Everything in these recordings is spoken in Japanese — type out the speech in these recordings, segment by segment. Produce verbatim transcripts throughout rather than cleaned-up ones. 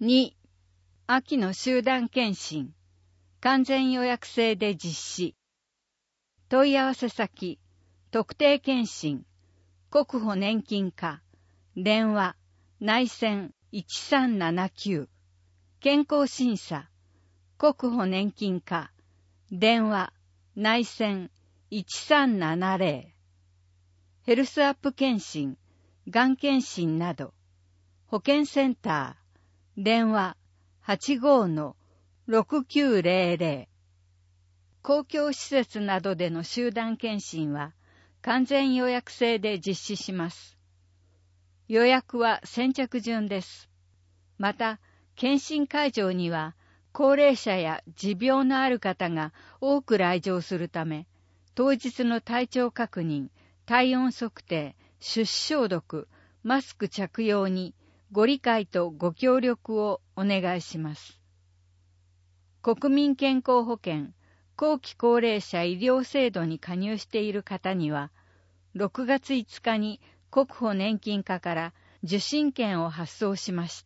に、秋の集団検診、完全予約制で実施。問い合わせ先、特定検診、国保年金課、電話、内線いちさんななきゅう、健康審査、国保年金課、電話、内線いちさんななぜろ、ヘルスアップ検診、がん検診など、保健センター、電話 はちごーのろくきゅうぜろぜろ、公共施設などでの集団検診は完全予約制で実施します。予約は先着順です。また、検診会場には高齢者や持病のある方が多く来場するため、当日の体調確認、体温測定、手指消毒、マスク着用にご理解とご協力をお願いします。国民健康保険後期高齢者医療制度に加入している方には、ろくがついつかに国保年金課から受診券を発送しました。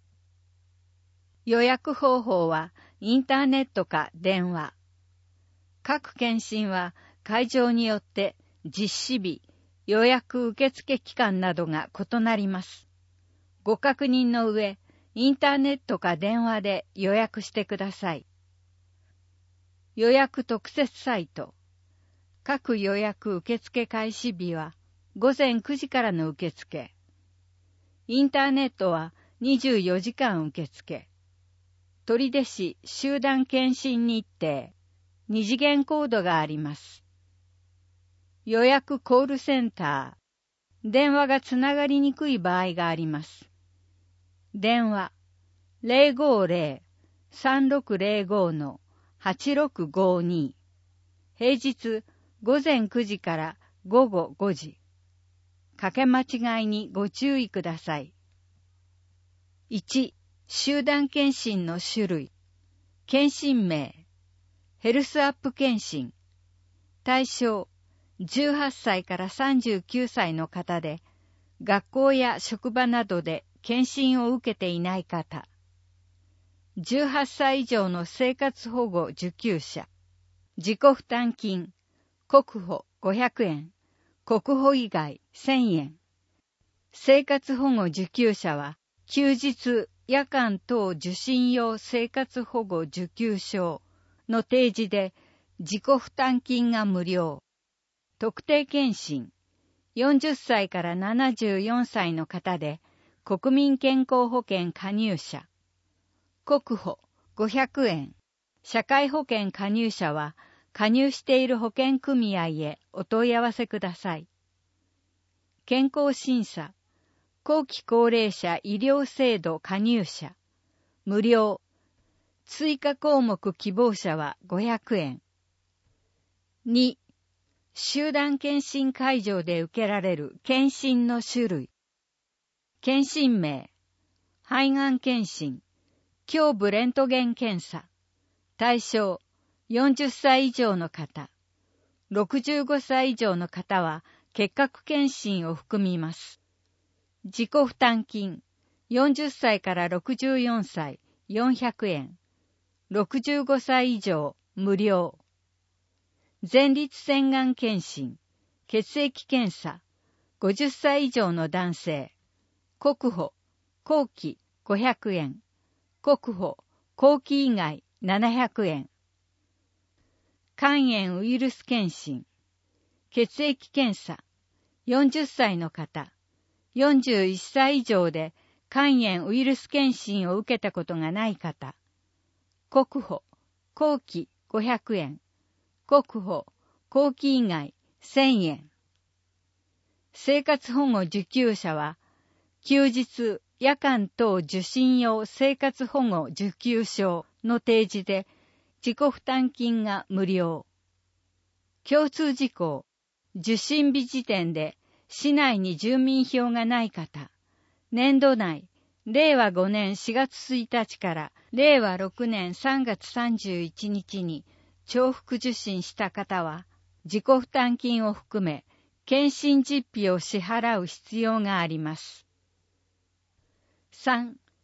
予約方法はインターネットか電話。各検診は会場によって実施日、予約受付期間などが異なります。ご確認の上、インターネットか電話で予約してください。予約特設サイト。各予約受付開始日はごぜんくじからの受付。インターネットはにじゅうよじかん受付。取手市集団検診日程。二次元コードがあります。予約コールセンター。電話がつながりにくい場合があります。電話 ゼロごーゼロ さんろくゼロご のはちろくごに、平日ごぜんくじからごごごじ。かけ間違いにご注意ください。いち、集団検診の種類。検診名。ヘルスアップ検診。対象、じゅうはっさいからさんじゅうきゅうさいの方で、学校や職場などで検診を受けていない方。じゅうはっさい以上の生活保護受給者。自己負担金、国保ごひゃくえん、国保以外せんえん。生活保護受給者は、休日、夜間等受診用生活保護受給証の提示で自己負担金が無料。特定健診、よんじゅっさいからななじゅうよんさいの方で国民健康保険加入者。国保ごひゃくえん。社会保険加入者は加入している保険組合へお問い合わせください。健康審査、後期高齢者医療制度加入者。無料。追加項目希望者はごひゃくえん。に、集団検診会場で受けられる検診の種類。検診名。肺がん検診。胸部レントゲン検査。対象、よんじゅっさい以上の方。ろくじゅうごさい以上の方は結核検診を含みます。自己負担金、よんじゅっさいからろくじゅうよんさい、よんひゃくえん。ろくじゅうごさい以上、無料。前立腺がん検診、血液検査、ごじゅっさい以上の男性。国保、後期ごひゃくえん。国保、後期以外ななひゃくえん。肝炎ウイルス検診、血液検査、よんじゅっさいの方、よんじゅういっさい以上で肝炎ウイルス検診を受けたことがない方。国保、後期ごひゃくえん。国保、後期以外せんえん。生活保護受給者は、休日、夜間等受診用生活保護受給証の提示で自己負担金が無料。共通事項、受診日時点で市内に住民票がない方、年度内、れいわごねんしがつついたちかられいわろくねんさんがつさんじゅういちにちに重複受診した方は、自己負担金を含め、検診実費を支払う必要があります。さん、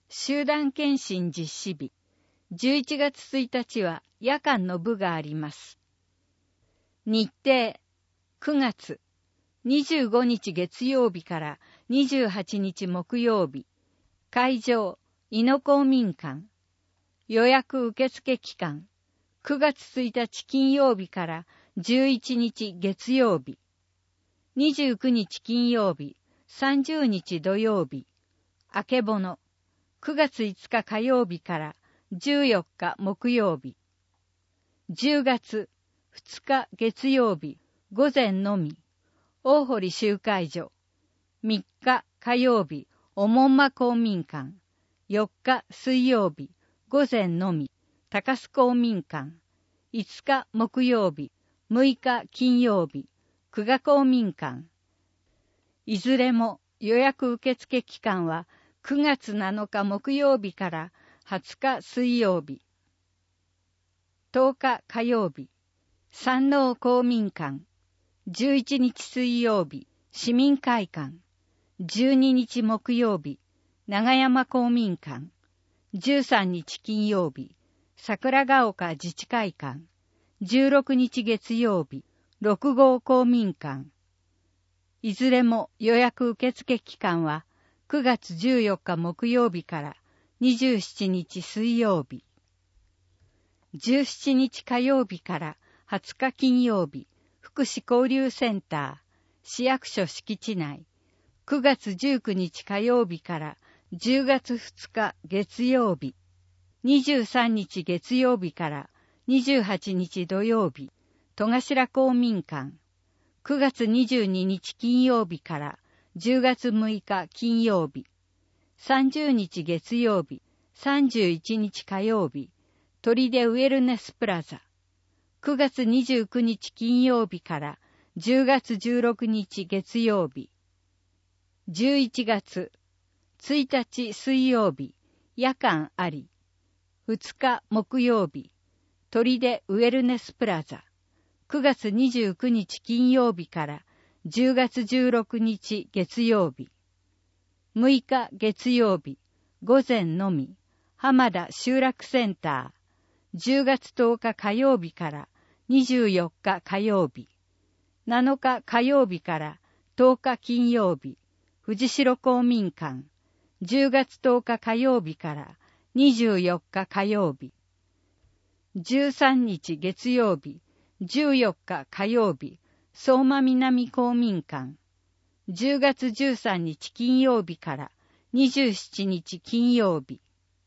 集団検診実施日。じゅういちがつついたちは夜間の部があります。日程。くがつ。にじゅうごにち月曜日からにじゅうはちにち木曜日。会場。伊野公民館。予約受付期間。くがつついたち金曜日からじゅういちにち月曜日。にじゅうくにち金曜日。さんじゅうにち土曜日。あけぼの。くがついつか火曜日からじゅうよっか木曜日。じゅうがつふつか月曜日。午前のみ。大堀集会所。みっか火曜日。おもんま公民館。よっか水曜日。午前のみ。高須公民館。いつか木曜日。むいか金曜日。久我公民館。いずれも予約受付期間はくがつなのか木曜日からはつか水曜日。とおか火曜日。山王公民館。じゅういちにち水曜日。市民会館。じゅうににち木曜日。長山公民館。じゅうさんにち金曜日。桜ヶ丘自治会館。じゅうろくにち月曜日。ろくごう公民館。いずれも予約受付期間はくがつじゅうよっか木曜日からにじゅうしちにち水曜日。じゅうしちにち火曜日からはつか金曜日。福祉交流センター。市役所敷地内。くがつじゅうくにち火曜日からじゅうがつふつか月曜日。にじゅうさんにち月曜日からにじゅうはちにち土曜日。戸頭公民館。くがつにじゅうににち金曜日からじゅうがつむいか金曜日。さんじゅうにち月曜日。さんじゅういちにち火曜日。砦ウェルネスプラザ。くがつにじゅうくにち金曜日からじゅうがつじゅうろくにち月曜日。じゅういちがつついたち水曜日。夜間あり。ふつか木曜日。砦ウェルネスプラザ。くがつにじゅうくにち金曜日からじゅうがつじゅうろくにち月曜日。むいか月曜日。午前のみ。浜田集落センター。じゅうがつとおか火曜日からにじゅうよっか火曜日。なのか火曜日からとおか金曜日。藤代公民館。じゅうがつとおか火曜日からにじゅうよっか火曜日。じゅうさんにち月曜日。じゅうよっか火曜日。相馬南公民館。じゅうがつじゅうさんにち金曜日からにじゅうしちにち金曜日。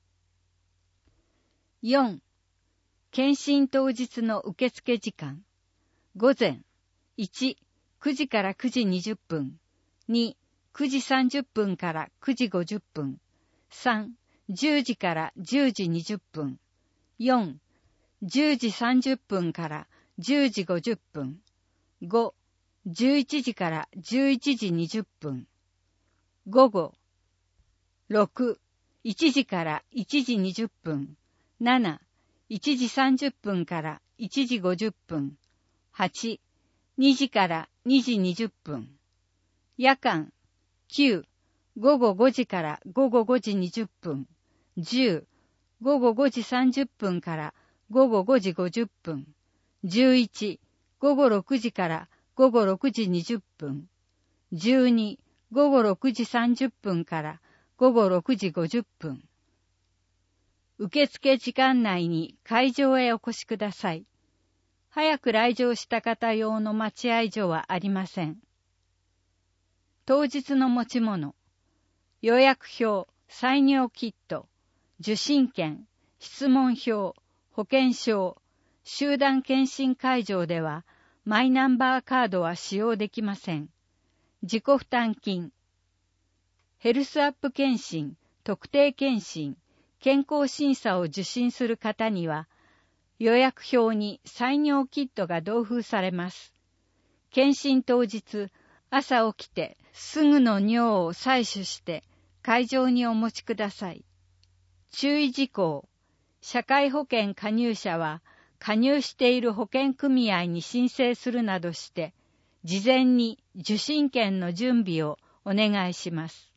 よん. 検診当日の受付時間。午前。いち. くじからくじにじゅっぷん。に. くじさんじゅっぷんからくじごじゅっぷん。さん. じゅうじからじゅうじにじゅっぷん。よん. じゅうじさんじゅっぷんからじゅうじごじゅっぷん。ご. じゅういちじからじゅういちじにじゅっぷん。ごご。ろく. いちじからいちじにじゅっぷん。なな. いちじさんじゅっぷんからいちじごじゅっぷん。はち. にじからにじにじゅっぷん。夜間。きゅう. ごごごじからごごごじにじゅっぷん。じゅう. ごごごじさんじゅっぷんからごごごじごじゅっぷん。じゅういち. ごごろくじからごごろくじにじゅっぷん。じゅうに. ごごろくじさんじゅっぷんからごごろくじごじゅっぷん。受付時間内に会場へお越しください。早く来場した方用の待合所はありません。当日の持ち物。予約表、採尿キット、受診券、質問票、保険証、集団検診会場ではマイナンバーカードは使用できません。自己負担金。ヘルスアップ検診、特定検診、健康審査を受診する方には、予約表に採尿キットが同封されます。検診当日、朝起きてすぐの尿を採取して会場にお持ちください。注意事項。社会保険加入者は加入している保険組合に申請するなどして、事前に受診券の準備をお願いします。